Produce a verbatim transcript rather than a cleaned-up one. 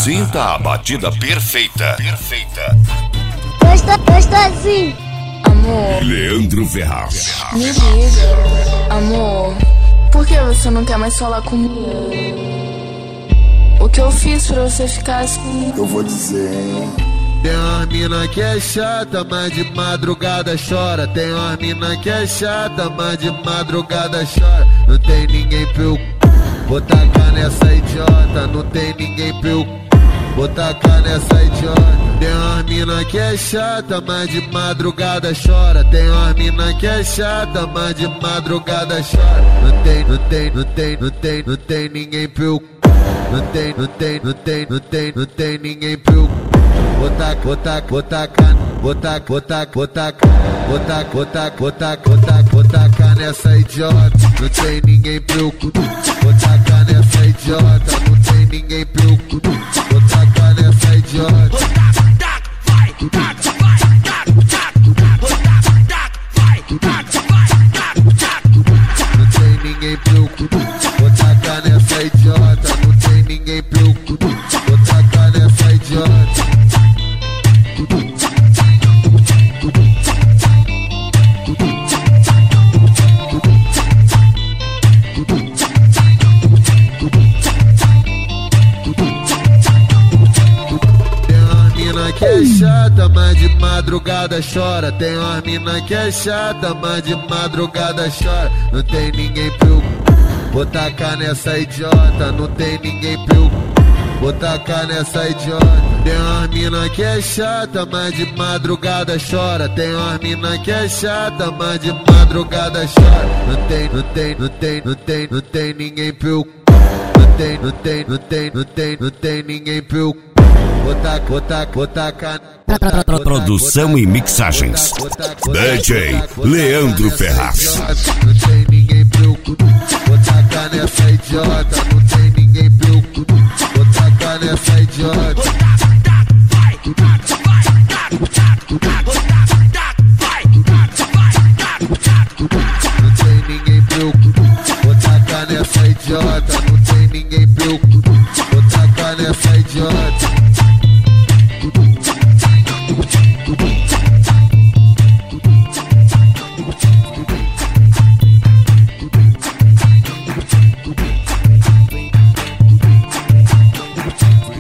Sinta a batida perfeita. Perfeita. Gosta, gostosinho. Amor, Leandro Ferraz. me liga. Amor, por que você não quer mais falar comigo? O que eu fiz pra você ficar assim? Eu vou dizer, hein? Tem uma mina que é chata, mas de madrugada chora. Tem uma mina que é chata, mas de madrugada chora. Não tem ninguém pra eu vou tacar nessa idiota. Não tem ninguém pra eu vou tacar nessa idiota. Tem uma mina que é chata, mas de madrugada chora. Tem uma mina que é chata, mas de madrugada chora. Não tem, não tem, não tem, não tem, não tem ninguém pra eu não tem, não tem, não tem, não tem, não tem ninguém pra eu botar, botar, botar, botar, botar, botar, botar, botar, botar, botar, botar nessa idiota. Não tem ninguém pra eu botar nessa idiota. Não tem ninguém pra eu botar nessa idiota. Não tem ninguém pra eu botar nessa idiota. Não tem ninguém pra eu botar nessa idiota. Que é chata, mas de madrugada chora. Tem uma mina que é chata, mas de madrugada chora. Não tem ninguém pra eu botar cá nessa idiota. Não tem ninguém pra eu botar cá nessa idiota. Tem uma mina que é chata, mas de madrugada chora. Tem uma mina que é chata, mas de madrugada chora. Não tem, não tem, não tem, não tem, não tem ninguém pra eu não tem, não tem, não tem, não tem, não tem ninguém pra eu botar, botar, botar, botar, Produção e mixagens D J Leandro Ferraz.